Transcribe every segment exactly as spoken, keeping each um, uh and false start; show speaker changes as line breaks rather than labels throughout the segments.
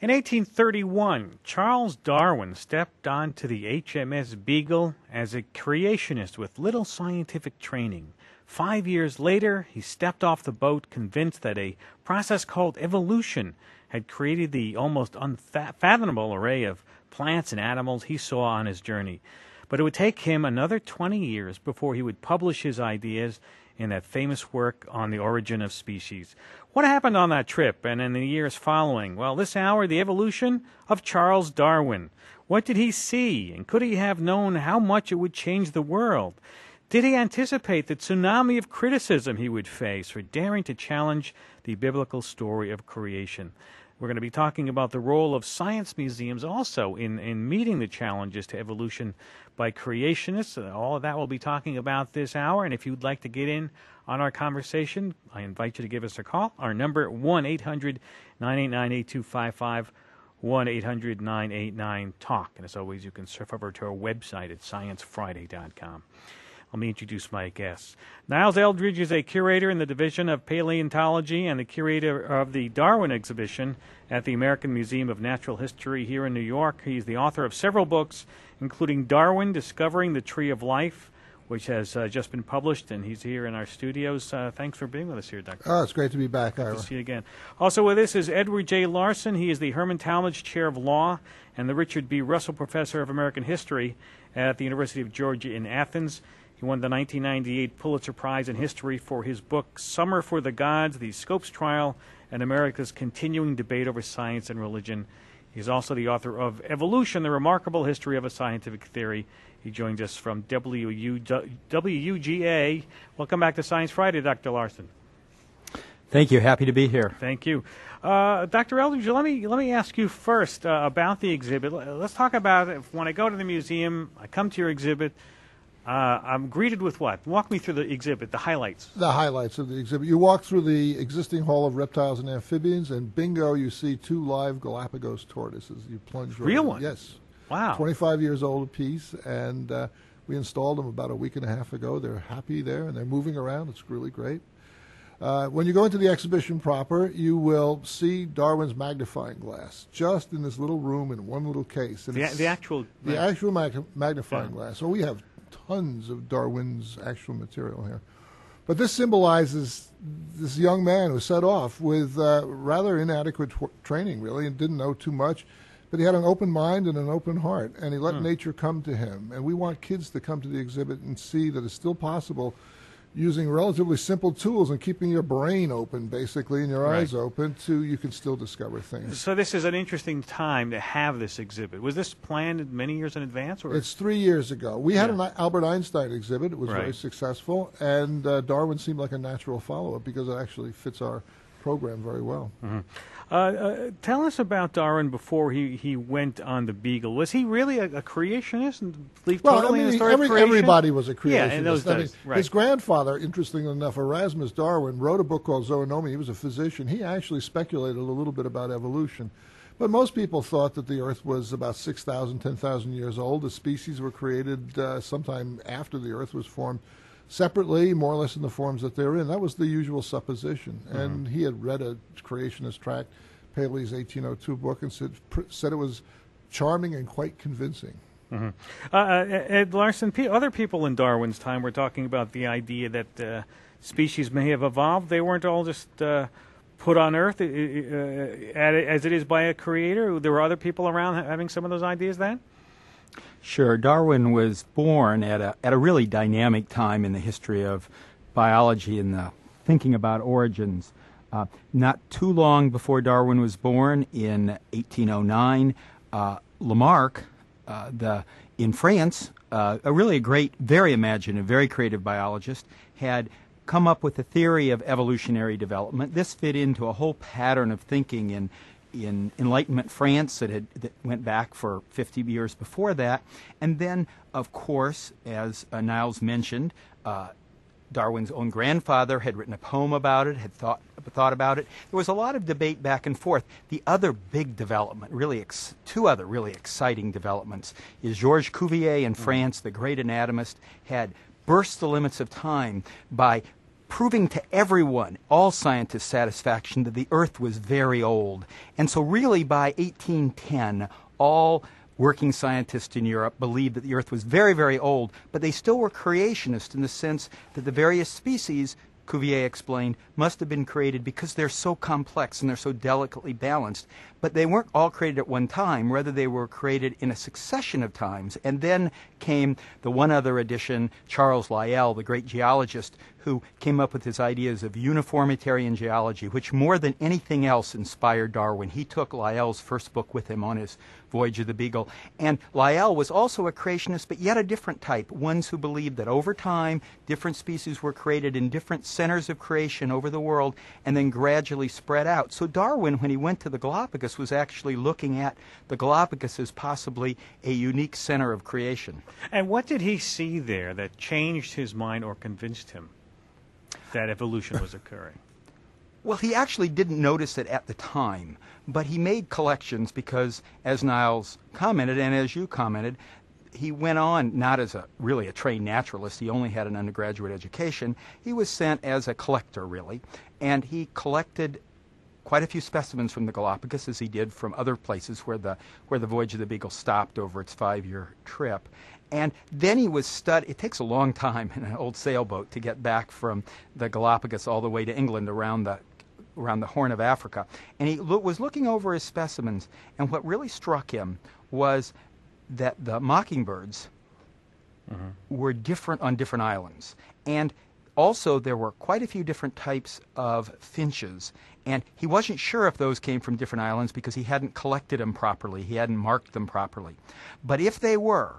In eighteen thirty-one, Charles Darwin stepped onto the H M S Beagle as a creationist with little scientific training. Five years later, he stepped off the boat convinced that a process called evolution had created the almost unfathomable array of plants and animals he saw on his journey. But it would take him another twenty years before he would publish his ideas in that famous work on the origin of species. What happened on that trip and in the years following? Well, this hour, the evolution of Charles Darwin. What did he see, and could he have known how much it would change the world? Did he anticipate the tsunami of criticism he would face for daring to challenge the biblical story of creation? We're going to be talking about the role of science museums also in, in meeting the challenges to evolution by creationists. All of that we'll be talking about this hour. And if you'd like to get in on our conversation, I invite you to give us a call. Our number, one eight hundred nine eight nine eight two five five, one eight hundred nine eight nine talk. And as always, you can surf over to our website at science friday dot com. Let me introduce my guests. Niles Eldredge is a curator in the Division of Paleontology and the curator of the Darwin exhibition at the American Museum of Natural History here in New York. He's the author of several books, including Darwin, Discovering the Tree of Life, which has uh, just been published, and he's here in our studios. Uh, thanks for being with us here, Doctor
Oh, it's great to be back, Ira.
Good to see you again. Also with us is Edward J. Larson. He is the Herman Talmadge Chair of Law and the Richard B. Russell Professor of American History at the University of Georgia in Athens. He won the nineteen ninety-eight Pulitzer Prize in History for his book, Summer for the Gods, The Scopes Trial, and America's Continuing Debate Over Science and Religion. He's also the author of Evolution, The Remarkable History of a Scientific Theory. He joins us from W U G A. Welcome back to Science Friday, Doctor Larson.
Thank you. Happy to be here.
Thank you. Uh, Doctor Eldredge, let me, let me ask you first uh, about the exhibit. Let's talk about it. When I go to the museum, I come to your exhibit, Uh, I'm greeted with what? Walk me through the exhibit, the highlights.
The highlights of the exhibit. You walk through the existing hall of reptiles and amphibians, and bingo, you see two live Galapagos tortoises. You plunge right
Real
in.
ones?
Yes.
Wow.
twenty-five years old apiece, and uh, we installed them about a week and a half ago. They're happy there, and they're moving around. It's really great. Uh, when you go into the exhibition proper, you will see Darwin's magnifying glass just in this little room in one little case. And
The, the actual...
The actual mag- magnifying
Yeah.
glass. So we have tons of Darwin's actual material here. But this symbolizes this young man who set off with uh, rather inadequate tw- training, really, and didn't know too much. But he had an open mind and an open heart, and he let
Hmm.
nature come to him. And we want kids to come to the exhibit and see that it's still possible using relatively simple tools and keeping your brain open, basically, and your
Right.
eyes open, to you can still discover things.
So this is an interesting time to have this exhibit. Was this planned many years in advance? Or?
It's three years ago. We had
Yeah.
an Albert Einstein exhibit. It was very
Right.
successful, and uh, Darwin seemed like a natural follow-up because it actually fits our program very well.
Mm-hmm. Uh, uh, tell us about Darwin before he, he went on the Beagle. Was he really a, a creationist and believed
Well,
totally
I mean,
in the story
every,
of creation?
everybody was a creationist.
Yeah, in those
I mean,
days, right.
His grandfather, interestingly enough, Erasmus Darwin, wrote a book called Zoonomy. He was a physician. He actually speculated a little bit about evolution. But most people thought that the Earth was about six thousand, ten thousand years old. The species were created uh, sometime after the Earth was formed, separately, more or less in the forms that they're in. That was the usual supposition. Mm-hmm. And he had read a creationist tract, Paley's eighteen oh two book, and said, pr- said it was charming and quite convincing.
Mm-hmm. Uh, uh, Ed Larson, pe- other people in Darwin's time were talking about the idea that uh, species may have evolved. They weren't all just uh, put on Earth uh, uh, as it is by a creator. There were other people around having some of those ideas then?
Sure. Darwin was born at a at a really dynamic time in the history of biology and the thinking about origins. Uh, not too long before Darwin was born, in eighteen oh nine, uh, Lamarck, uh, the in France, uh, a really great, very imaginative, very creative biologist, had come up with a theory of evolutionary development. This fit into a whole pattern of thinking in in Enlightenment France that had that went back for fifty years before that. And then, of course, as uh, Niles mentioned, uh, Darwin's own grandfather had written a poem about it, had thought thought about it. There was a lot of debate back and forth. The other big development, really ex- two other really exciting developments, is Georges Cuvier in France, the great anatomist, had burst the limits of time by proving to everyone, all scientists' satisfaction, that the Earth was very old. And so really by eighteen ten, all working scientists in Europe believed that the Earth was very, very old, but they still were creationists in the sense that the various species, Cuvier explained, must have been created because they're so complex and they're so delicately balanced. But they weren't all created at one time. Rather, they were created in a succession of times. And then came the one other addition, Charles Lyell, the great geologist, who came up with his ideas of uniformitarian geology, which more than anything else inspired Darwin. He took Lyell's first book with him on his Voyage of the Beagle. And Lyell was also a creationist, but yet a different type, ones who believed that over time, different species were created in different centers of creation over the world and then gradually spread out. So Darwin, when he went to the Galapagos, was actually looking at the Galapagos as possibly a unique center of creation.
And what did he see there that changed his mind or convinced him that evolution was occurring?
Well, he actually didn't notice it at the time, but he made collections because, as Niles commented, and as you commented, he went on not as a really a trained naturalist. He only had an undergraduate education. He was sent as a collector, really, and he collected quite a few specimens from the Galapagos, as he did from other places where the where the Voyage of the Beagle stopped over its five-year trip. And then he was stud. It takes a long time in an old sailboat to get back from the Galapagos all the way to England around the around the Horn of Africa. And he lo- was looking over his specimens, and what really struck him was that the mockingbirds mm-hmm. were different on different islands. And also there were quite a few different types of finches. And he wasn't sure if those came from different islands because he hadn't collected them properly. He hadn't marked them properly. But if they were,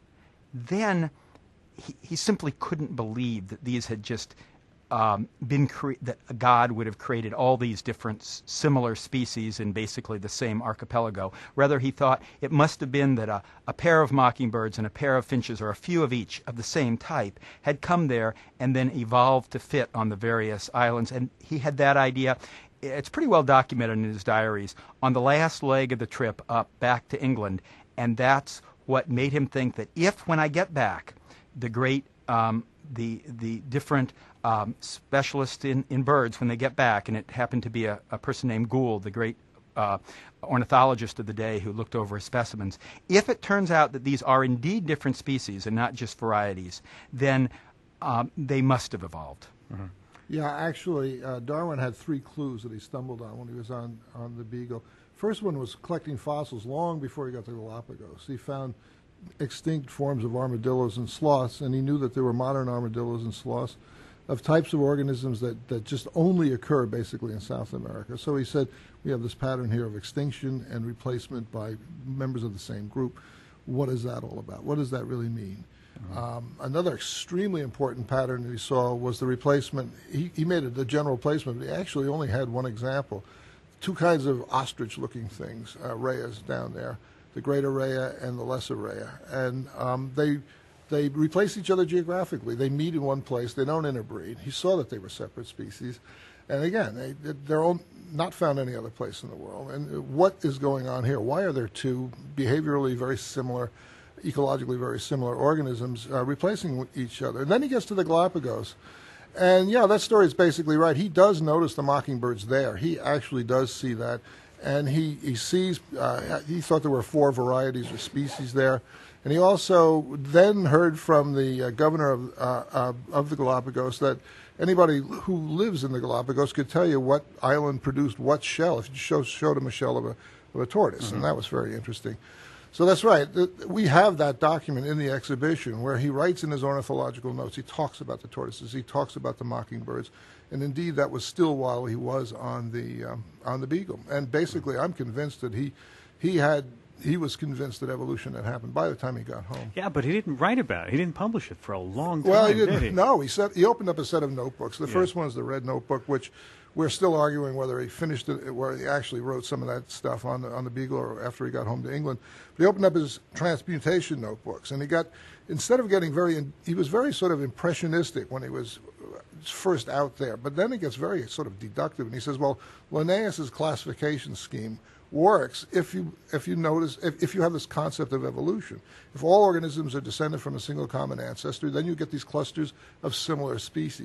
then he, he simply couldn't believe that these had just um, been cre- that God would have created all these different s- similar species in basically the same archipelago. Rather, he thought it must have been that a, a pair of mockingbirds and a pair of finches, or a few of each of the same type, had come there and then evolved to fit on the various islands. And he had that idea. It's pretty well documented in his diaries on the last leg of the trip up back to England, and that's what made him think that if, when I get back, the great, um, the the different um, specialists in, in birds, when they get back, and it happened to be a, a person named Gould, the great uh, ornithologist of the day who looked over his specimens, if it turns out that these are indeed different species and not just varieties, then um, they must have evolved.
Mm-hmm. Yeah, actually, uh, Darwin had three clues that he stumbled on when he was on, on the Beagle. First one was collecting fossils long before he got to Galapagos. He found extinct forms of armadillos and sloths, and he knew that there were modern armadillos and sloths of types of organisms that, that just only occur basically in South America. So he said, we have this pattern here of extinction and replacement by members of the same group. What is that all about? What does that really mean? Mm-hmm. Um, another extremely important pattern that he saw was the replacement. He, he made it a general placement, but he actually only had one example. Two kinds of ostrich-looking things, uh, rheas down there, the greater rhea and the lesser rhea. And um, they they replace each other geographically. They meet in one place. They don't interbreed. He saw that they were separate species. And again, they, they're all not found any other place in the world. And what is going on here? Why are there two behaviorally very similar, ecologically very similar organisms uh, replacing each other? And then he gets to the Galapagos. And, yeah, that story is basically right. He does notice the mockingbirds there. He actually does see that. And he, he sees, uh, he thought there were four varieties or species there. And he also then heard from the uh, governor of, uh, uh, of the Galapagos that anybody who lives in the Galapagos could tell you what island produced what shell if you show, showed him a shell of a, of a tortoise. Mm-hmm. And that was very interesting. So that's right. We have that document in the exhibition where he writes in his ornithological notes. He talks about the tortoises. He talks about the mockingbirds. And indeed, that was still while he was on the um, on the Beagle. And basically, I'm convinced that he he had he was convinced that evolution had happened by the time he got home.
Yeah, but he didn't write about it. He didn't publish it for a long time.
Well, he didn't.
Did he?
No, he said he opened up a set of notebooks. The
yeah.
first one is the red notebook, which we're still arguing whether he finished it, where he actually wrote some of that stuff on the on the Beagle or after he got home to England. But he opened up his transmutation notebooks, and he got instead of getting very, he was very sort of impressionistic when he was first out there, but then he gets very sort of deductive, and he says, well, Linnaeus's classification scheme works if you if you notice if, if you have this concept of evolution. If all organisms are descended from a single common ancestor, then you get these clusters of similar species.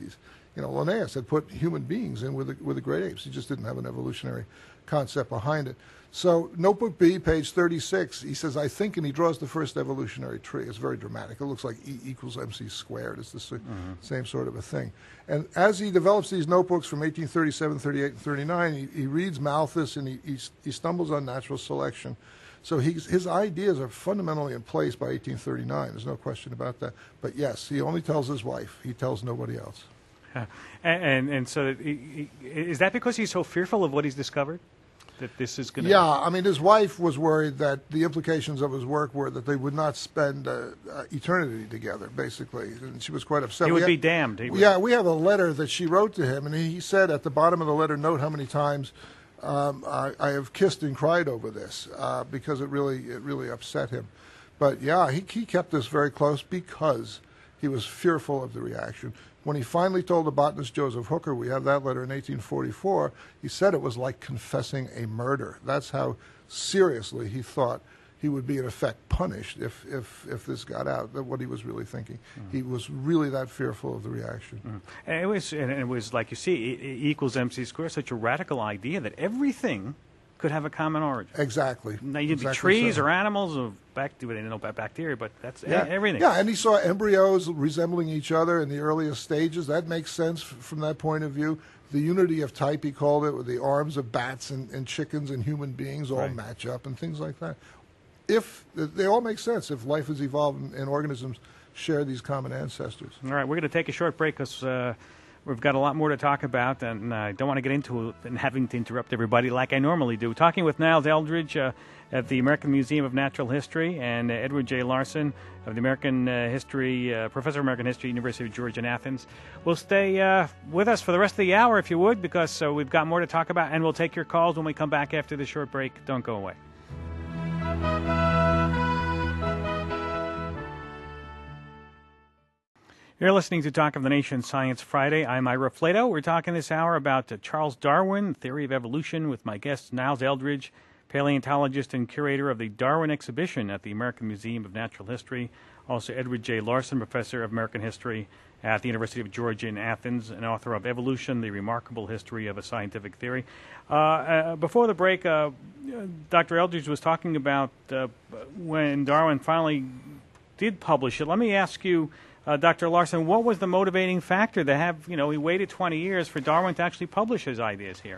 You know, Linnaeus had put human beings in with the, with the great apes. He just didn't have an evolutionary concept behind it. So Notebook B, page thirty-six, he says, I think, and he draws the first evolutionary tree. It's very dramatic. It looks like E equals mc squared. It's the mm-hmm. same sort of a thing. And as he develops these notebooks from eighteen thirty-seven, thirty-eight, and thirty-nine, he, he reads Malthus, and he, he, he stumbles on natural selection. So he's, his ideas are fundamentally in place by eighteen thirty-nine. There's no question about that. But yes, he only tells his wife. He tells nobody else.
Uh, and, and and so he, he, is that because he's so fearful of what he's discovered? That this is going to...
Yeah, I mean, his wife was worried that the implications of his work were that they would not spend uh, uh, eternity together, basically. And she was quite upset.
He
we
would
had,
be damned. He
yeah, would. We have a letter that she wrote to him, and he said at the bottom of the letter, note how many times um, I, I have kissed and cried over this, uh, because it really, it really upset him. But yeah, he, he kept this very close because he was fearful of the reaction. When he finally told the botanist Joseph Hooker, we have that letter in eighteen forty-four, he said it was like confessing a murder. That's how seriously he thought he would be, in effect, punished if, if, if this got out, that what he was really thinking. Mm. He was really that fearful of the reaction.
Mm. And it was, and it was like you see, E, e equals mc squared, such a radical idea that everything could have a common origin.
Exactly.
Now, you'd
exactly
be trees
so.
or animals or bacteria. They didn't know about bacteria, but that's
yeah.
everything.
Yeah, and he saw embryos resembling each other in the earliest stages. That makes sense f from that point of view. The unity of type, he called it, with the arms of bats and, and chickens and human beings all
right. match
match up and things like that. If they all make sense, if life has evolved and, and organisms share these common ancestors.
All right, we're going to take a short break because uh, we've got a lot more to talk about, and I uh, don't want to get into it and having to interrupt everybody like I normally do. Talking with Niles Eldredge uh, at the American Museum of Natural History, and uh, Edward J. Larson of the American uh, History, uh, Professor of American History, University of Georgia in Athens. We'll stay uh, with us for the rest of the hour, if you would, because uh, we've got more to talk about, and we'll take your calls when we come back after the short break. Don't go away. You're listening to Talk of the Nation Science Friday. I'm Ira Flato. We're talking this hour about uh, Charles Darwin, theory of evolution, with my guest Niles Eldredge, paleontologist and curator of the Darwin exhibition at the American Museum of Natural History. Also Edward J. Larson, professor of American history at the University of Georgia in Athens, and author of Evolution, the Remarkable History of a Scientific Theory. Uh, uh, before the break, uh, Doctor Eldredge was talking about uh, when Darwin finally did publish it. Let me ask you, Uh, Doctor Larson, what was the motivating factor to have, you know, he waited twenty years for Darwin to actually publish his ideas here?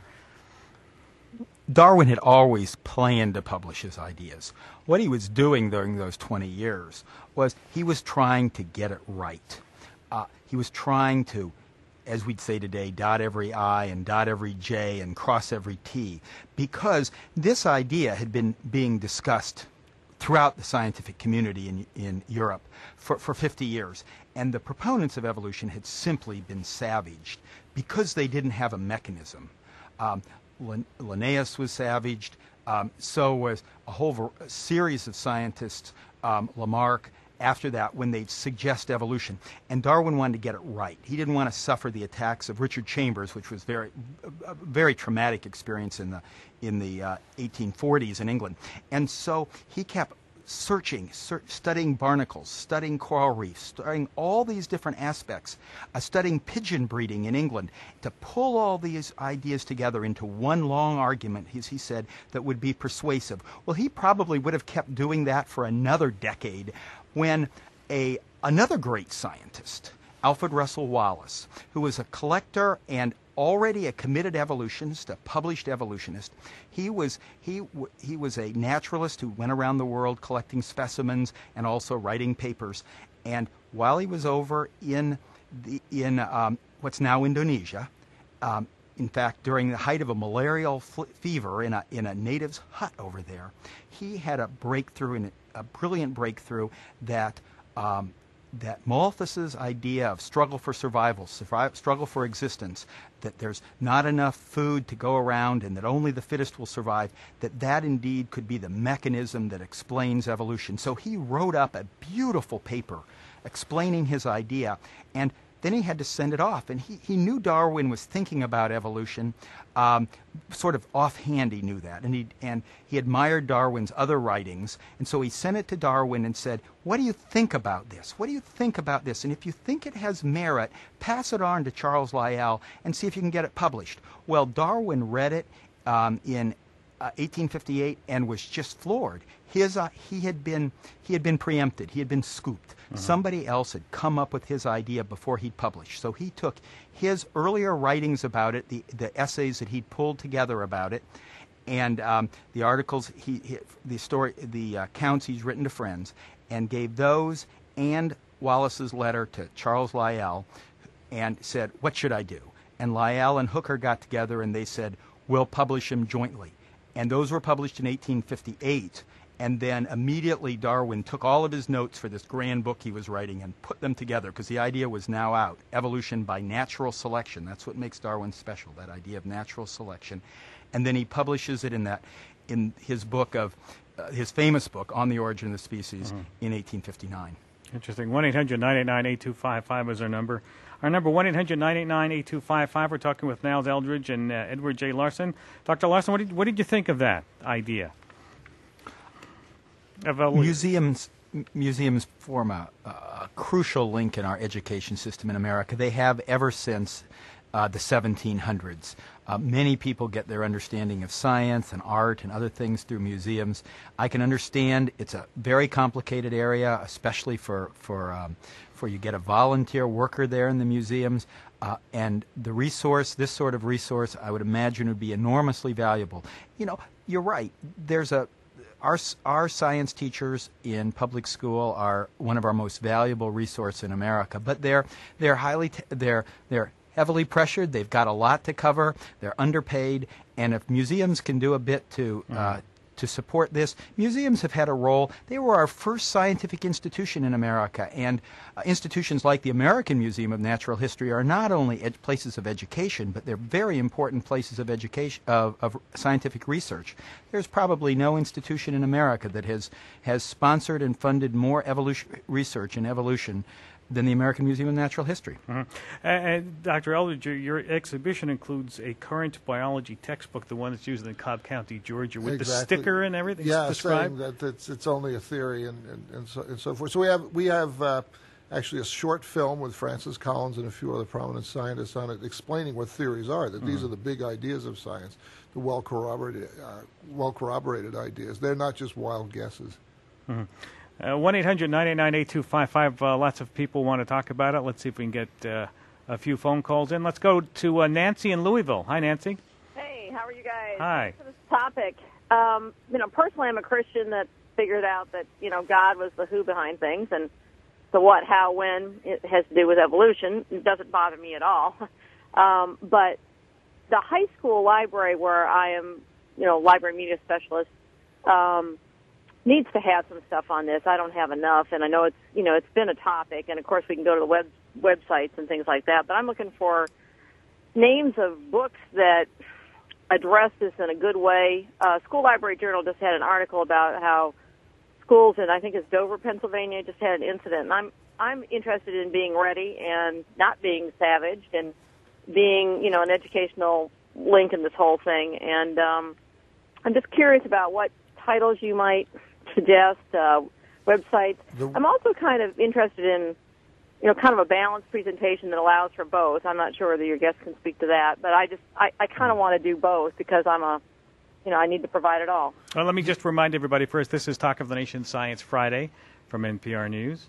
Darwin had always planned to publish his ideas. What he was doing during those twenty years was he was trying to get it right. Uh, he was trying to, as we'd say today, dot every I and dot every J and cross every T, because this idea had been being discussed throughout the scientific community in, in Europe for, for fifty years. And the proponents of evolution had simply been savaged because they didn't have a mechanism. Um, Lin Linnaeus was savaged, um, so was a whole a series of scientists, um, Lamarck, after that, when they suggest evolution. And Darwin wanted to get it right. He didn't want to suffer the attacks of Richard Chambers, which was very, a very traumatic experience in the, in the uh, eighteen forties in England. And so he kept searching, ser studying barnacles, studying coral reefs, studying all these different aspects, uh, studying pigeon breeding in England, to pull all these ideas together into one long argument, as he said, that would be persuasive. Well, he probably would have kept doing that for another decade when a another great scientist, Alfred Russel Wallace, who was a collector and already a committed evolutionist, a published evolutionist. He was he he was a naturalist who went around the world collecting specimens and also writing papers. And while he was over in the in um, what's now Indonesia, um, in fact, during the height of a malarial fever in a in a native's hut over there, he had a breakthrough, in a, a brilliant breakthrough that. Um, that Malthus's idea of struggle for survival, survive, struggle for existence, that there's not enough food to go around and that only the fittest will survive, that that indeed could be the mechanism that explains evolution. So he wrote up a beautiful paper explaining his idea, and then he had to send it off. And he, he knew Darwin was thinking about evolution, um, sort of offhand he knew that. And he, and he admired Darwin's other writings. And so he sent it to Darwin and said, what do you think about this? What do you think about this? And if you think it has merit, pass it on to Charles Lyell and see if you can get it published. Well, Darwin read it um, in uh, eighteen fifty-eight and was just floored. His, uh, he had been he had been preempted. He had been scooped. Uh-huh. Somebody else had come up with his idea before he'd published. So he took his earlier writings about it, the the essays that he'd pulled together about it, and um, the articles, he, he the story, the uh, accounts he's written to friends, and gave those and Wallace's letter to Charles Lyell, and said, "What should I do?" And Lyell and Hooker got together and they said, "We'll publish them jointly." And those were published in eighteen fifty-eight. And then immediately Darwin took all of his notes for this grand book he was writing and put them together because the idea was now out. Evolution by natural selection. That's what makes Darwin special, that idea of natural selection. And then he publishes it in that, in his book of, uh, his famous book, On the Origin of the Species, mm-hmm. in eighteen fifty-nine.
Interesting. one eight hundred nine eight nine eight two five five is our number. Our number, one eight hundred nine eight nine eight two five five. We're talking with Niles Eldredge and uh, Edward J. Larson. Doctor Larson, what did, what did you think of that idea?
Museums, museums form a, a crucial link in our education system in America. They have ever since uh, the seventeen hundreds. Uh, many people get their understanding of science and art and other things through museums. I can understand it's a very complicated area, especially for for um, for you get a volunteer worker there in the museums. Uh, and the resource, this sort of resource, I would imagine would be enormously valuable. You know, you're right. There's a Our, our science teachers in public school are one of our most valuable resources in America, but they're they're highly t- they're they're heavily pressured. They've got a lot to cover. They're underpaid, and if museums can do a bit to uh, mm-hmm. to support this, museums have had a role. They were our first scientific institution in America, and uh, institutions like the American Museum of Natural History are not only ed- places of education, but they're very important places of education of, of scientific research. There's probably no institution in America that has has sponsored and funded more evolution research in evolution than the American Museum of Natural History.
Uh-huh. And, and Doctor Eldredge, your, your exhibition includes a current biology textbook, the one that's used in Cobb County, Georgia, with
exactly.
the sticker and everything.
Yeah,
described?
saying that it's, it's only a theory and, and, and, so, and so forth. So we have we have uh, actually a short film with Francis Collins and a few other prominent scientists on it, explaining what theories are. That mm-hmm. these are the big ideas of science, the well corroborated uh, well corroborated ideas. They're not just wild guesses.
Mm-hmm. Uh, one eight hundred nine eight nine eight two five five. Uh, lots of people want to talk about it. Let's see if we can get uh, a few phone calls in. Let's go to uh, Nancy in Louisville. Hi, Nancy.
Hey, how are you guys?
Hi.
Thanks for this topic. Um, you know, personally, I'm a Christian that figured out that, you know, God was the who behind things, and the what, how, when, it has to do with evolution. It doesn't bother me at all. Um, but the high school library where I am, you know, library media specialist, um, needs to have some stuff on this. I don't have enough, and I know it's, you know, it's been a topic, and of course we can go to the web websites and things like that, but I'm looking for names of books that address this in a good way. Uh, School Library Journal just had an article about how schools in, I think it's Dover, Pennsylvania, just had an incident, and I'm I'm interested in being ready and not being savaged and being, you know, an educational link in this whole thing, and um, I'm just curious about what titles you might suggest, uh, websites. The, I'm also kind of interested in, you know, kind of a balanced presentation that allows for both. I'm not sure whether your guests can speak to that, but I just, I, I kind of want to do both because I'm a, you know, I need to provide it all.
Well, let me just remind everybody first, this is Talk of the Nation Science Friday from N P R News.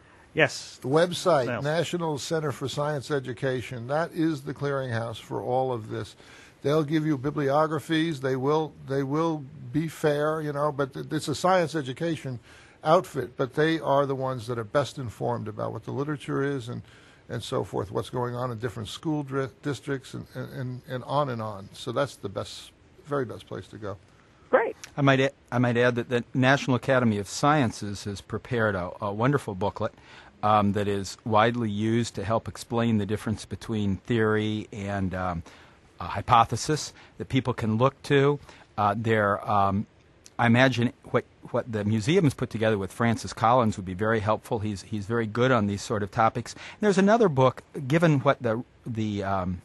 Yes.
The website,
Niles.
National Center for Science Education, that is the clearinghouse for all of this. They'll give you bibliographies. They will they will be fair, you know, but it's a science education outfit. But they are the ones that are best informed about what the literature is and, and so forth, what's going on in different school dri- districts and, and, and on and on. So that's the best, very best place to go.
Great.
I might add, I might add that the National Academy of Sciences has prepared a, a wonderful booklet um, that is widely used to help explain the difference between theory and um, a hypothesis that people can look to. Uh, there, um, I imagine what what the museum has put together with Francis Collins would be very helpful. He's he's very good on these sort of topics. And there's another book, given what the the um,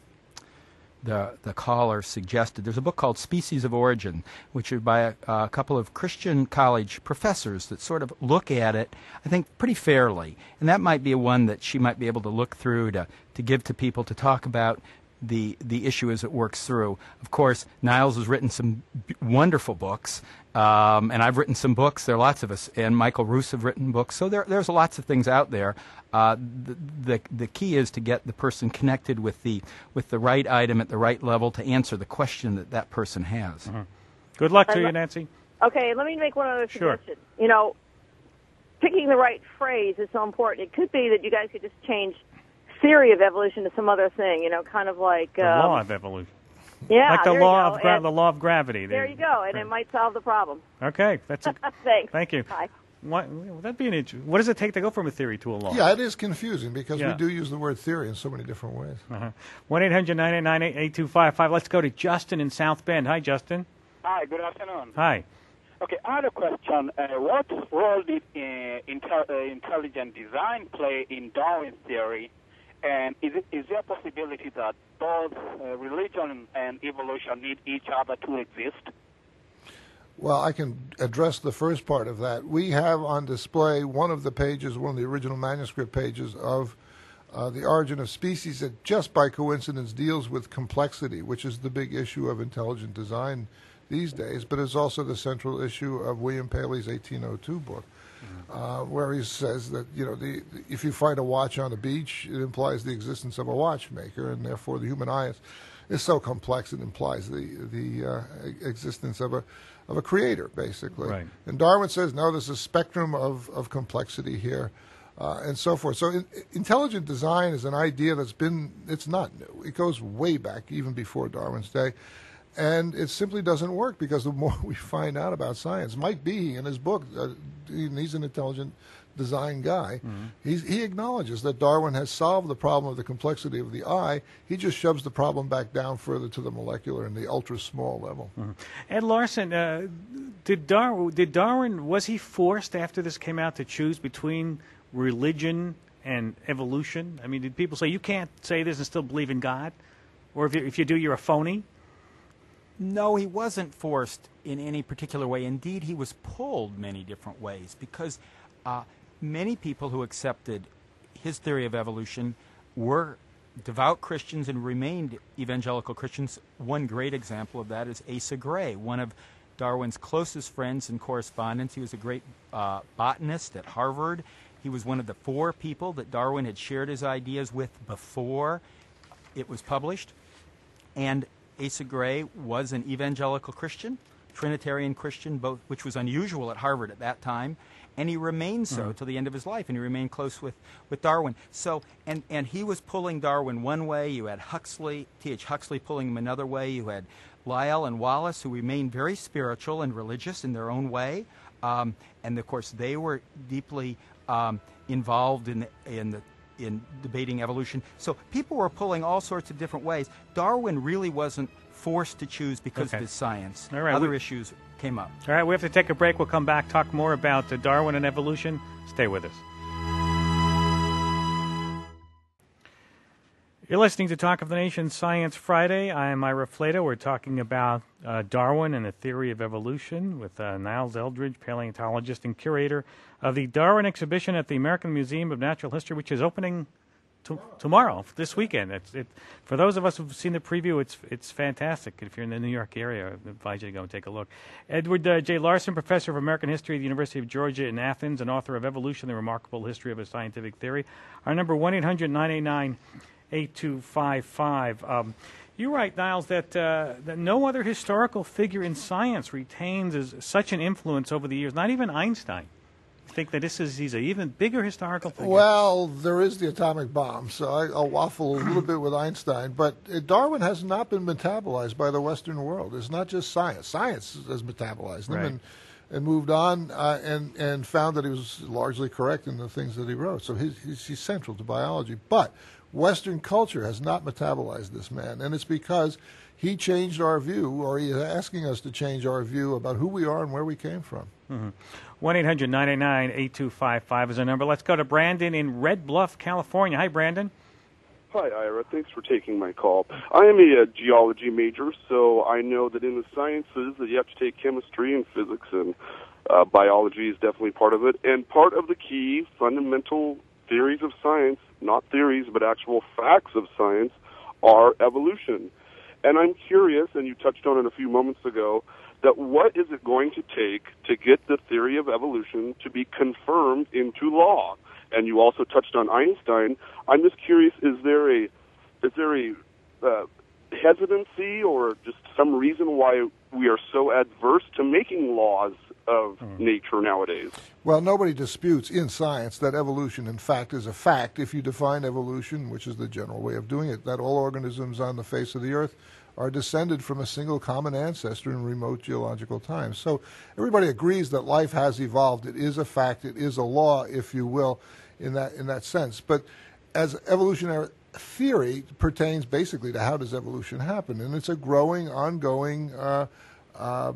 the the caller suggested. There's a book called Species of Origin, which is by a, a couple of Christian college professors that sort of look at it, I think, pretty fairly. And that might be a one that she might be able to look through to to give to people to talk about the the issue as it works through. Of course, Niles has written some b- wonderful books, um, and I've written some books. There are lots of us, and Michael Roos have written books. So there there's lots of things out there. Uh, the, the the key is to get the person connected with the with the right item at the right level to answer the question that that person has.
Mm-hmm. Good luck to you, Nancy.
Okay, let me make one other
Sure.
suggestion. You know, picking the right phrase is so important. It could be that you guys could just change theory of evolution to some other thing, you know, kind of like
The
um,
law of evolution.
yeah,
Like the
there
law
you go.
of gra-
And
the law of gravity.
there you go, and it might solve the problem.
Okay, that's a,
Thanks.
thank you.
Bye.
What, that'd be an int- What does it take to go from a theory to a law?
Yeah, it is confusing because
Yeah.
we do use the word theory in so many different ways.
Uh-huh. one eight hundred nine eight nine eight two five five. Let's go to Justin in South Bend. Hi, Justin.
Hi, good afternoon.
Hi.
Okay, I had a question. Uh, what role did uh, intel- uh, intelligent design play in Darwin's theory? And is, it, is there a possibility that both uh, religion and evolution need each other to exist?
Well, I can address the first part of that. We have on display one of the pages, one of the original manuscript pages of uh, The Origin of Species that just by coincidence deals with complexity, which is the big issue of intelligent design these days, but is also the central issue of William Paley's eighteen oh two book, uh, where he says that, you know, the, if you find a watch on a beach, it implies the existence of a watchmaker, and therefore the human eye is, is so complex it implies the the uh, existence of a of a creator, basically.
Right.
And Darwin says, no, there's a spectrum of, of complexity here, uh, and so forth. So in, intelligent design is an idea that's been, it's not new. It goes way back, even before Darwin's day. And it simply doesn't work because the more we find out about science, Mike Behe in his book, uh, he's an intelligent design guy, mm-hmm. he's, he acknowledges that Darwin has solved the problem of the complexity of the eye. He just shoves the problem back down further to the molecular and the ultra small level.
Mm-hmm. Ed Larson, uh, did Darwin, did Darwin, was he forced after this came out to choose between religion and evolution? I mean, did people say, you can't say this and still believe in God? Or if you, if you do, you're a phony?
No, he wasn't forced in any particular way. Indeed, he was pulled many different ways because uh, many people who accepted his theory of evolution were devout Christians and remained evangelical Christians. One great example of that is Asa Gray, one of Darwin's closest friends and correspondents. He was a great uh, botanist at Harvard. He was one of the four people that Darwin had shared his ideas with before it was published. And Asa Gray was an evangelical Christian, Trinitarian Christian, both, which was unusual at Harvard at that time, and he remained so mm-hmm. till the end of his life, and he remained close with, with Darwin. So, and, and he was pulling Darwin one way. You had Huxley, T H Huxley pulling him another way. You had Lyell and Wallace, who remained very spiritual and religious in their own way, um, and of course they were deeply um, involved in in the in debating evolution. So people were pulling all sorts of different ways. Darwin really wasn't forced to choose because
okay.
of his science.
All right,
Other
we,
issues came up.
All right, we have to take a break. We'll come back, talk more about uh, Darwin and evolution. Stay with us. You're listening to Talk of the Nation Science Friday. I am Ira Flatow. We're talking about uh, Darwin and the theory of evolution with uh, Niles Eldredge, paleontologist and curator of the Darwin exhibition at the American Museum of Natural History, which is opening to, tomorrow, this weekend. It's, it, for those of us who've seen the preview, it's it's fantastic. If you're in the New York area, I advise you to go and take a look. Edward uh, J. Larson, professor of American history at the University of Georgia in Athens and author of Evolution, the Remarkable History of a Scientific Theory. Our number, one eight hundred nine eight nine eight two five five. Um, you're right, Niles, that, uh, that no other historical figure in science retains as, such an influence over the years, not even Einstein. I think that this is he's an even bigger historical figure.
Well, there is the atomic bomb, so I, I'll waffle a little bit with Einstein. But uh, Darwin has not been metabolized by the Western world. It's not just science. Science has metabolized them.
Right.
And and moved on uh, and, and found that he was largely correct in the things that he wrote. So his, he's, he's central to biology. But Western culture has not metabolized this man, and it's because he changed our view, or he is asking us to change our view about who we are and where we came from.
Mm-hmm. one eight hundred nine eight nine eight two five five is our number. Let's go to Brandon in Red Bluff, California. Hi, Brandon.
Hi, Ira. Thanks for taking my call. I am a, a geology major, so I know that in the sciences that you have to take chemistry and physics, and uh, biology is definitely part of it. And part of the key fundamental theories of science, not theories, but actual facts of science, are evolution. And I'm curious, and you touched on it a few moments ago, that what is it going to take to get the theory of evolution to be confirmed into law? And you also touched on Einstein. I'm just curious, is there a is there a uh, hesitancy or just some reason why we are so adverse to making laws of mm. nature nowadays?
Well, nobody disputes in science that evolution, in fact, is a fact if you define evolution, which is the general way of doing it, that all organisms on the face of the earth are descended from a single common ancestor in remote geological times. So everybody agrees that life has evolved. It is a fact. It is a law, if you will, in that in that sense. But as evolutionary theory pertains basically to how does evolution happen, and it's a growing, ongoing uh, uh,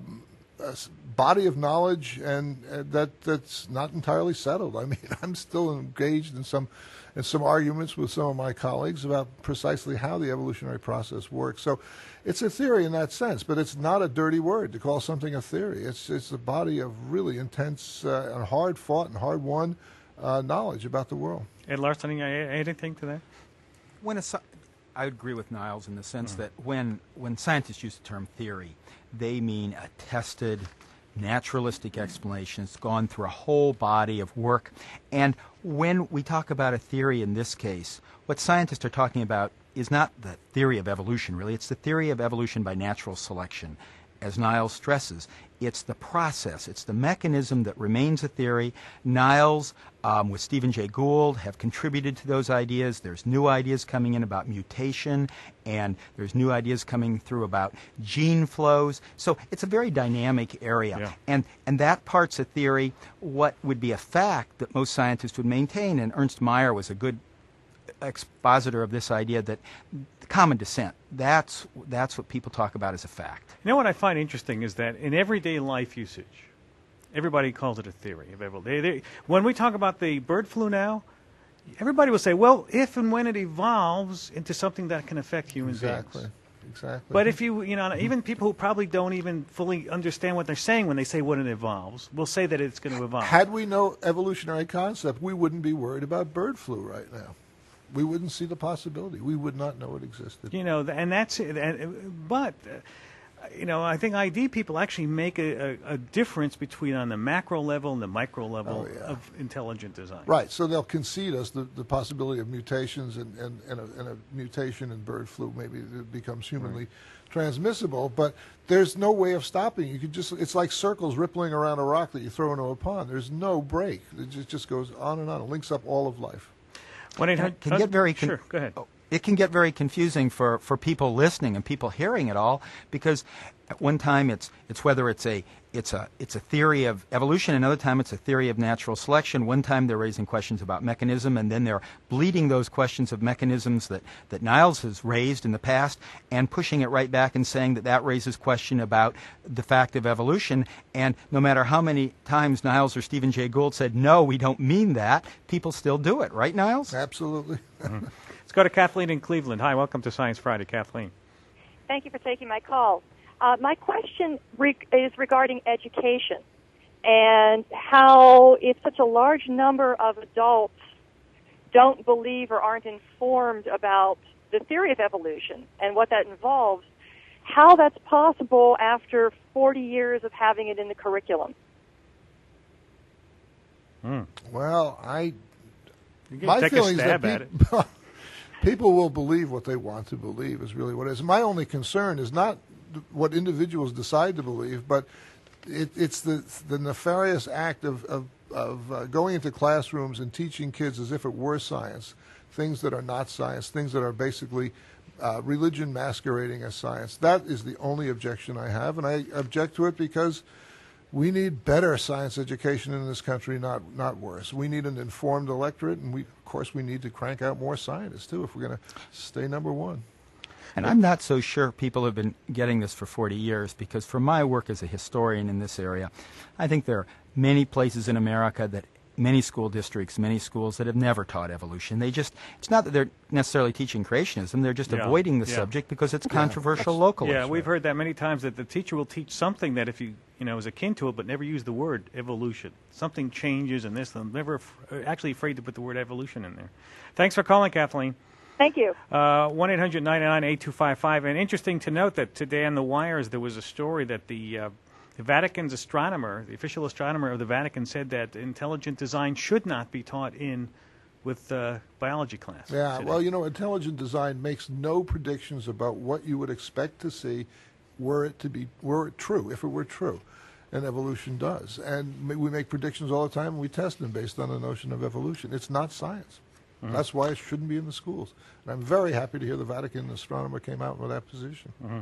body of knowledge, and uh, that that's not entirely settled. I mean, I'm still engaged in some in some arguments with some of my colleagues about precisely how the evolutionary process works. So it's a theory in that sense, but it's not a dirty word to call something a theory. It's it's a body of really intense uh, and hard-fought and hard-won uh, knowledge about the world.
Ed Larson, anything to that?
When a, I agree with Niles in the sense mm. that when when scientists use the term theory, they mean a tested, naturalistic explanation. It's gone through a whole body of work. And when we talk about a theory in this case, what scientists are talking about is not the theory of evolution, really. It's the theory of evolution by natural selection. As Niles stresses, it's the process, it's the mechanism that remains a theory. Niles, um, with Stephen Jay Gould, have contributed to those ideas. There's new ideas coming in about mutation, and there's new ideas coming through about gene flows. So it's a very dynamic area.
Yeah.
And, and that part's a theory. What would be a fact that most scientists would maintain, and Ernst Mayr was a good expositor of this idea, that common descent, that's that's what people talk about as a fact.
You know what I find interesting is that in everyday life usage, everybody calls it a theory of evolution. When we talk about the bird flu now, everybody will say, well, if and when it evolves into something that can affect human
exactly.
beings.
Exactly.
But if you, you know, even people who probably don't even fully understand what they're saying when they say when it evolves, will say that it's going to evolve.
Had we no evolutionary concept, we wouldn't be worried about bird flu right now. We wouldn't see the possibility. We would not know it existed.
You know, and that's it. And, but, uh, you know, I think I D people actually make a, a, a difference between on the macro level and the micro level
oh, yeah.
of intelligent design.
Right. So they'll concede us the, the possibility of mutations, and, and, and, a, and a mutation in bird flu maybe it becomes humanly right. transmissible. But there's no way of stopping. You could just, it's like circles rippling around a rock that you throw into a pond. There's no break. It just, just goes on and on. It links up all of life.
It can get very con-
sure, go ahead.
It can get very confusing for, for people listening and people hearing it all, because at one time it's it's whether it's a it's a it's a theory of evolution, another time it's a theory of natural selection. One time they're raising questions about mechanism, and then they're bleeding those questions of mechanisms that, that Niles has raised in the past and pushing it right back and saying that that raises question about the fact of evolution. And no matter how many times Niles or Stephen Jay Gould said, no, we don't mean that, people still do it. Right, Niles?
Absolutely.
Mm-hmm. Let's go to Kathleen in Cleveland. Hi, welcome to Science Friday, Kathleen.
Thank you for taking my call. Uh, my question re- is regarding education and how, if such a large number of adults don't believe or aren't informed about the theory of evolution and what that involves, how that's possible after forty years of having it in the curriculum.
Mm. Well, I
you can
my
take
feelings
a stab
that
at
pe-
it.
people will believe what they want to believe is really what it is. My only concern is not what individuals decide to believe, but it, it's the the nefarious act of of, of uh, going into classrooms and teaching kids as if it were science, things that are not science, things that are basically uh, religion masquerading as science. That is the only objection I have, and I object to it because We need better science education in this country, not not worse. We need an informed electorate, and we, of course, we need to crank out more scientists, too, if we're going to stay number one.
And I'm not so sure people have been getting this for forty years, because from my work as a historian in this area, I think there are many places in America that many school districts, many schools that have never taught evolution. They just, it's not that they're necessarily teaching creationism, they're just
Yeah.
avoiding the
Yeah.
subject because it's controversial locally.
Yeah, we've heard that many times, that the teacher will teach something that if you, you know, is akin to it, but never use the word evolution. Something changes in this, they're never af- actually afraid to put the word evolution in there. Thanks for calling, Kathleen.
Thank you.
Uh, one eight hundred nine nine eight two five five. And interesting to note that today on the wires there was a story that the, uh, the Vatican's astronomer, the official astronomer of the Vatican, said that intelligent design should not be taught in with uh, biology class.
Yeah,
today.
well, you know, intelligent design makes no predictions about what you would expect to see were it to be were it true, if it were true. And evolution does. And ma- we make predictions all the time, and we test them based on the notion of evolution. It's not science.
Mm-hmm.
That's why it shouldn't be in the schools. And I'm very happy to hear the Vatican astronomer came out with that position.
Mm-hmm.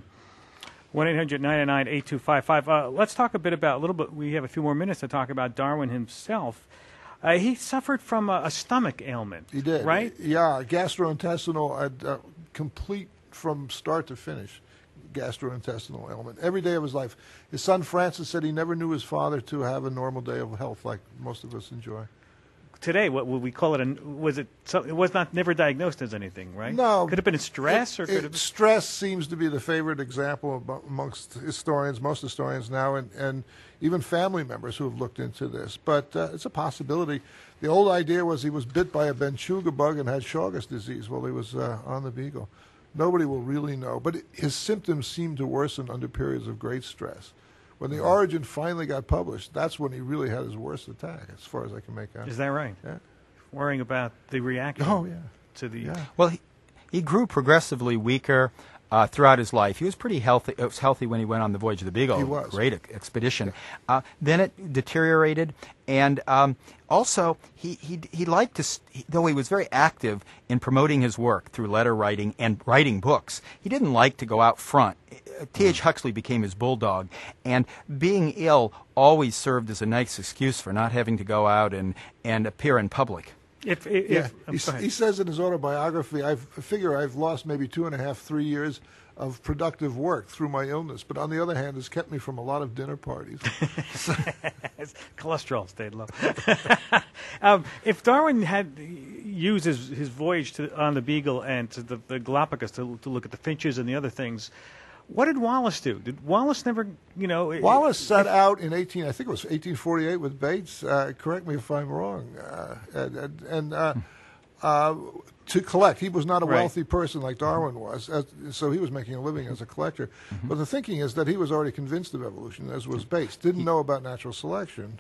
one eight hundred nine nine eight two five five. Uh, let's talk a bit about, a little bit, we have a few more minutes to talk about Darwin himself. Uh, he suffered from a, a stomach ailment.
He did.
Right?
Yeah, gastrointestinal, uh, complete from start to finish gastrointestinal ailment. Every day of his life. His son Francis said he never knew his father to have a normal day of health like most of us enjoy.
Today, what would we call it? A, was it? So, it was not never diagnosed as anything, right?
No.
Could it have been stress,
It-
or could
it-
it?
stress seems to be the favorite example abo- amongst historians, most historians now, and, and even family members who have looked into this. But uh, it's a possibility. The old idea was he was bit by a benchuga bug and had Chagas disease while he was uh, on the Beagle. Nobody will really know. But it, his symptoms seemed to worsen under periods of great stress. When the Origin finally got published, that's when he really had his worst attack, as far as I can make out.
Is that right?
Yeah.
Worrying about the reaction.
Oh, yeah.
To the.
Yeah.
Well, he, he grew progressively weaker uh, throughout his life. He was pretty healthy. It was healthy when he went on the voyage of the Beagle.
He was.
Great ex- expedition. Uh, then it deteriorated, and um, also he, he he liked to, s- he, though he was very active in promoting his work through letter writing and writing books. He didn't like to go out front. T H Huxley became his bulldog, and being ill always served as a nice excuse for not having to go out and, and appear in public.
If, if,
Yeah,
if,
he, s- he says in his autobiography, I've, I figure I've lost maybe two and a half, three years of productive work through my illness, but on the other hand, it's kept me from a lot of dinner parties.
cholesterol stayed low. um, if Darwin had used his, his voyage to, on the Beagle and to the, the Galapagos to, to look at the finches and the other things, what did Wallace do? Did Wallace never, you know...
Wallace set out in eighteen, I think it was eighteen forty-eight with Bates. Uh, correct me if I'm wrong. Uh, and and, and uh, uh, to collect, he was not a
Right.
wealthy person like Darwin was, as, so he was making a living as a collector.
Mm-hmm.
But the thinking is that he was already convinced of evolution, as was Bates. Didn't know about natural selection,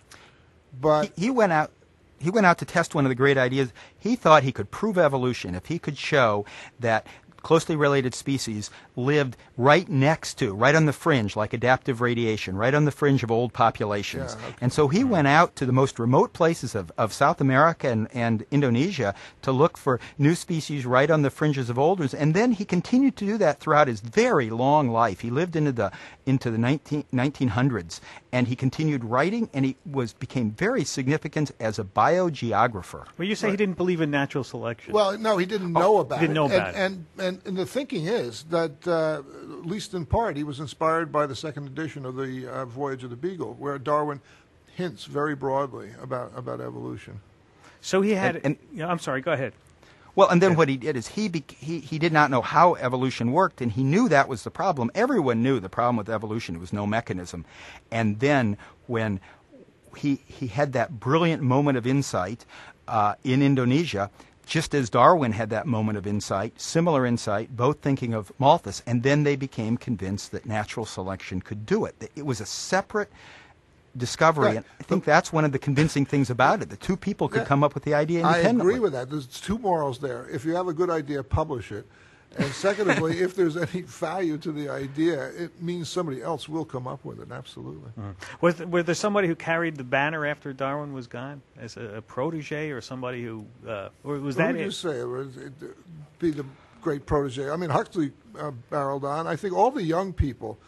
but
he, he went out he went out to test one of the great ideas. He thought he could prove evolution if he could show that closely related species lived right next to, right on the fringe, like adaptive radiation, right on the fringe of old populations.
Yeah, okay.
And so he went out to the most remote places of, of South America and, and Indonesia to look for new species right on the fringes of old ones. And then he continued to do that throughout his very long life. He lived into the into the nineteen, nineteen hundreds, and he continued writing, and he was became very significant as a biogeographer.
Well, you say he didn't believe in natural selection.
well, no, he didn't know about
didn't
it.
know
and,
about it.
and, and and the thinking is that, uh, at least in part, he was inspired by the second edition of the uh, Voyage of the Beagle, where Darwin hints very broadly about about evolution.
so he had...
and- and-
yeah, I'm sorry, go ahead.
Well, and then what he did is he, bec he he did not know how evolution worked, and he knew that was the problem. Everyone knew the problem with evolution was no mechanism. And then when he he had that brilliant moment of insight uh, in Indonesia, just as Darwin had that moment of insight, similar insight, both thinking of Malthus, and then they became convinced that natural selection could do it. It was a separate discovery,
Right.
and I think that's one of the convincing things about it. The two people could
Yeah.
come up with the idea
I
independently.
agree with that. There's two morals there. If you have a good idea, publish it. And secondly, if there's any value to the idea, it means somebody else will come up with it. Absolutely.
Was, th- was there somebody who carried the banner after Darwin was gone, as a, a protege, or somebody who... Uh, or was
Who
that
would you
it?
say would it be the great protege? I mean, Huxley uh, barreled on. I think all the young people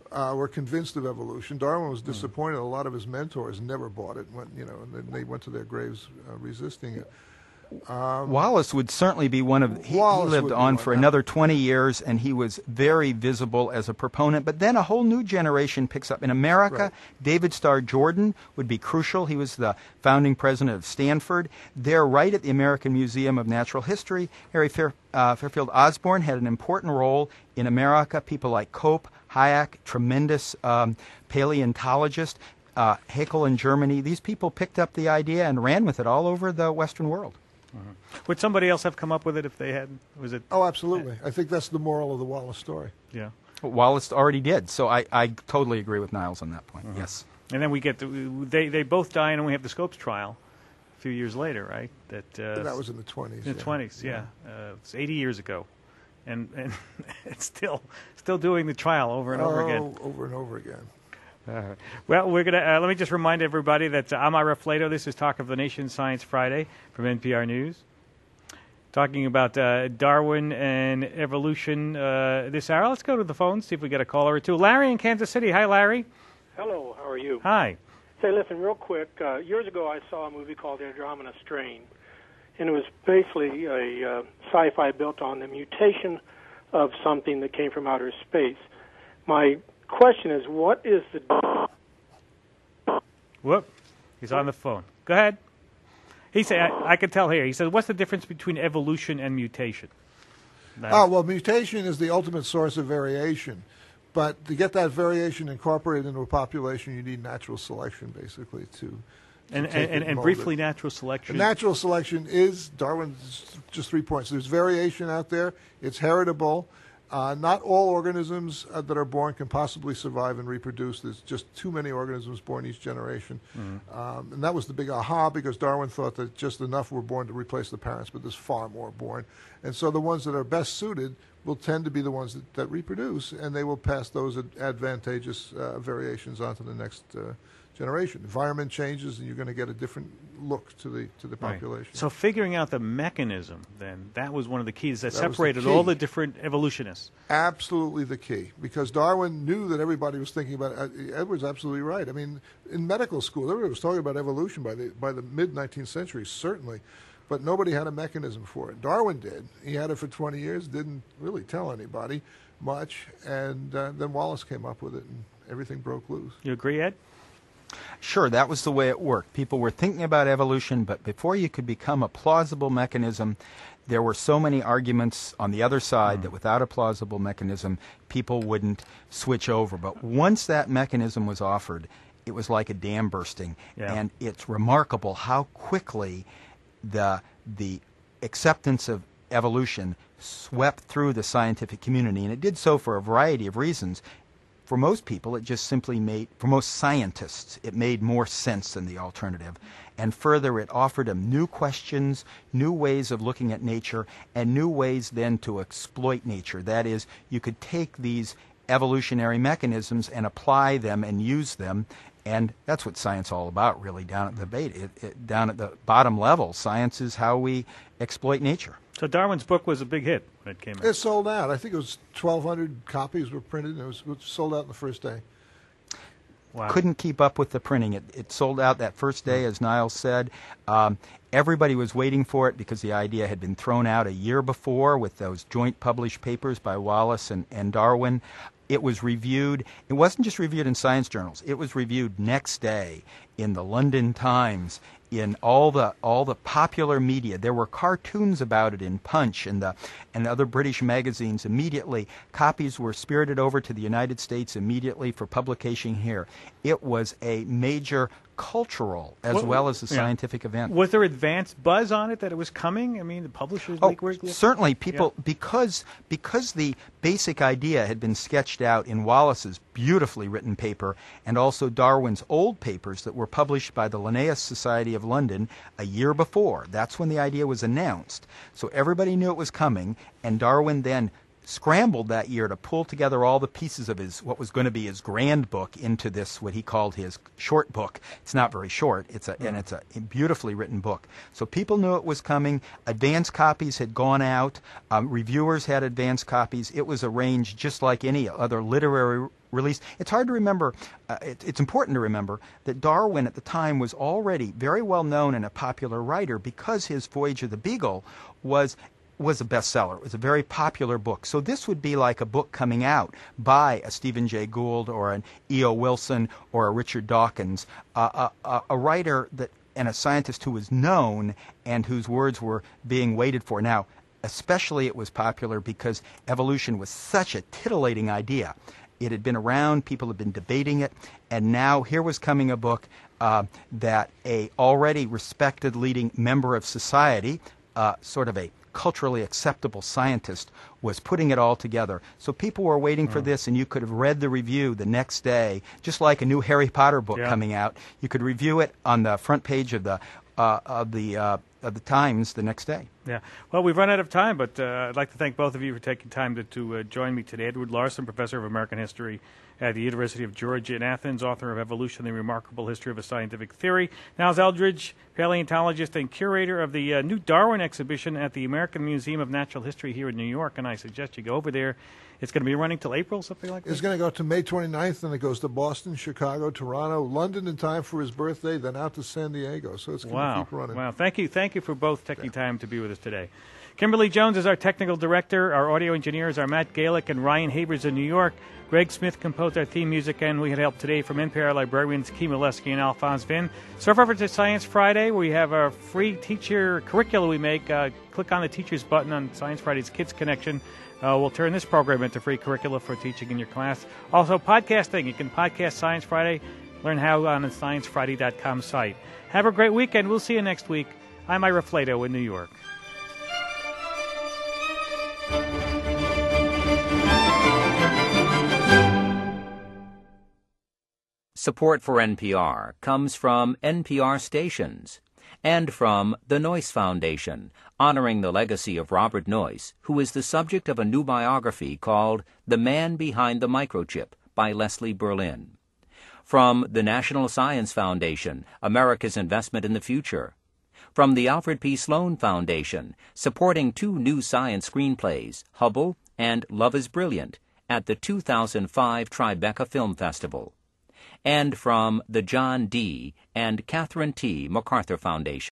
uh, were convinced of evolution. Darwin was disappointed. A lot of his mentors never bought it. Went, you know, and then they went to their graves uh, resisting it. Um,
Wallace would certainly be one of. He, he lived on for another twenty years, and he was very visible as a proponent. But then a whole new generation picks up. In America, right. David Starr Jordan would be crucial. He was the founding president of Stanford. There, right at the American Museum of Natural History, Harry Fair, uh, Fairfield Osborn had an important role in America. People like Cope, Hayek, tremendous um, paleontologist. Uh, Haeckel in Germany. These people picked up the idea and ran with it all over the Western world.
Mm-hmm. Would somebody else have come up with it if they had? Was it?
Oh, absolutely. I think that's the moral of the Wallace story.
Yeah.
Well, Wallace already did, so I, I totally agree with Niles on that point. Mm-hmm. Yes.
And then we get to, they they both die, and we have the Scopes trial a few years later, right? That uh,
that was in the twenties.
In the
yeah.
twenties, yeah. yeah. Uh, it's eighty years ago, and and it's still still doing the trial over and
oh,
over again.
over and over again.
Uh, well, we're gonna uh, let me just remind everybody that uh, I'm Ira Flato. This is Talk of the Nation Science Friday from N P R News, talking about uh, Darwin and evolution uh, this hour. Let's go to the phone, see if we get a caller or two. Larry in Kansas City. Hi, Larry.
Hello. How are you?
Hi.
Say, listen, real quick. Uh, years ago, I saw a movie called Andromeda Strain, and it was basically a uh, sci-fi built on the mutation of something that came from outer space. My question is, what is the...
Whoop. He's on the phone. Go ahead. He said, I, I can tell here. He said, what's the difference between evolution and mutation?
Now, oh, well, mutation is the ultimate source of variation. But to get that variation incorporated into a population, you need natural selection, basically, to... to
and and, and, and briefly, natural selection.
And natural selection is, Darwin's just three points. There's variation out there. It's heritable. Uh, not all organisms uh, that are born can possibly survive and reproduce. There's just too many organisms born each generation. Mm-hmm. um, and that was the big aha, because Darwin thought that just enough were born to replace the parents, but there's far more born. And so the ones that are best suited will tend to be the ones that, that reproduce, and they will pass those ad- advantageous uh, variations on to the next uh, generation. Environment changes, and you're going to get a different look to the to the population.
Right. So figuring out the mechanism, then, that was one of the keys that, that separated
the key.
all the different evolutionists.
Absolutely the key, because Darwin knew that everybody was thinking about it. Edward's absolutely right. I mean, in medical school, everybody was talking about evolution by the by the mid-nineteenth century, certainly, but nobody had a mechanism for it. Darwin did. He had it for twenty years, didn't really tell anybody much, and uh, then Wallace came up with it, and everything broke loose.
You agree, Ed?
Sure, that was the way it worked. People were thinking about evolution, but before you could become a plausible mechanism, there were so many arguments on the other side mm. that without a plausible mechanism, people wouldn't switch over. But once that mechanism was offered, it was like a dam bursting.
Yeah.
And it's remarkable how quickly the the acceptance of evolution swept through the scientific community. And it did so for a variety of reasons. For most people, it just simply made, for most scientists, it made more sense than the alternative. And further, it offered them new questions, new ways of looking at nature, and new ways then to exploit nature. That is, you could take these evolutionary mechanisms and apply them and use them. And that's what science is all about, really, down at the bait, it, it, down at the bottom level. Science is how we exploit nature.
So Darwin's book was a big hit when it came out.
It sold out. I think it was twelve hundred copies were printed, and it was, it was sold out the first day.
Wow.
Couldn't keep up with the printing. It, it sold out that first day, as Niles said. Um, everybody was waiting for it because the idea had been thrown out a year before with those joint published papers by Wallace and, and Darwin. It was reviewed. It wasn't just reviewed in science journals. It was reviewed next day in the London Times, in all the all the popular media. There were cartoons about it in Punch and the and other British magazines. Immediately, copies were spirited over to the United States immediately for publication here. It was a major cultural as
what,
well as a
yeah.
scientific event.
Was there advanced buzz on it that it was coming? I mean, the publishers...
Oh,
like, were,
certainly. People,
yeah.
because because the basic idea had been sketched out in Wallace's beautifully written paper and also Darwin's old papers that were published by the Linnaeus Society of London a year before. That's when the idea was announced. So everybody knew it was coming, and Darwin then scrambled that year to pull together all the pieces of his what was going to be his grand book into this, what he called his short book. It's not very short, it's a, mm. and it's a beautifully written book. So people knew it was coming. Advance copies had gone out. Um, reviewers had advance copies. It was arranged just like any other literary released. It's hard to remember, uh, it, it's important to remember that Darwin at the time was already very well known and a popular writer because his Voyage of the Beagle was was a bestseller. It was a very popular book. So this would be like a book coming out by a Stephen Jay Gould or an E O Wilson or a Richard Dawkins, uh, a, a, a writer that and a scientist who was known and whose words were being waited for. Now, especially it was popular because evolution was such a titillating idea. It had been around, people had been debating it, and now here was coming a book uh, that a already respected leading member of society, uh, sort of a culturally acceptable scientist, was putting it all together. So people were waiting for this, and you could have read the review the next day, just like a new Harry Potter book
yeah.
coming out. You could review it on the front page of the uh, of the uh, of the Times the next day.
Yeah. Well, we've run out of time, but uh, I'd like to thank both of you for taking time to, to uh, join me today. Edward Larson, Professor of American History at the University of Georgia in Athens, author of Evolution, The Remarkable History of a Scientific Theory. Niles Eldredge, paleontologist and curator of the uh, new Darwin exhibition at the American Museum of Natural History here in New York, and I suggest you go over there. It's going to be running till April, something like that?
It's going to go to May twenty-ninth, and it goes to Boston, Chicago, Toronto, London in time for his birthday, then out to San Diego. So it's going
wow.
to keep running.
Wow. Thank you. Thank you for both taking yeah. time to be with us today. Kimberly Jones is our technical director. Our audio engineers are Matt Galick and Ryan Havers in New York. Greg Smith composed our theme music, and we had help today from N P R librarians Kim Oleski and Alphonse Vin. So over to Science Friday, where we have our free teacher curricula we make. Uh, click on the Teachers button on Science Friday's Kids Connection. Uh, we'll turn this program into free curricula for teaching in your class. Also, podcasting. You can podcast Science Friday. Learn how on the science friday dot com site. Have a great weekend. We'll see you next week. I'm Ira Flato in New York.
Support for N P R comes from N P R stations and from the Noyce Foundation, honoring the legacy of Robert Noyce, who is the subject of a new biography called The Man Behind the Microchip by Leslie Berlin. From the National Science Foundation, America's Investment in the Future. From the Alfred P. Sloan Foundation, supporting two new science screenplays, Hubble and Love is Brilliant, at the two thousand five Tribeca Film Festival. And from the John D. and Catherine T. MacArthur Foundation.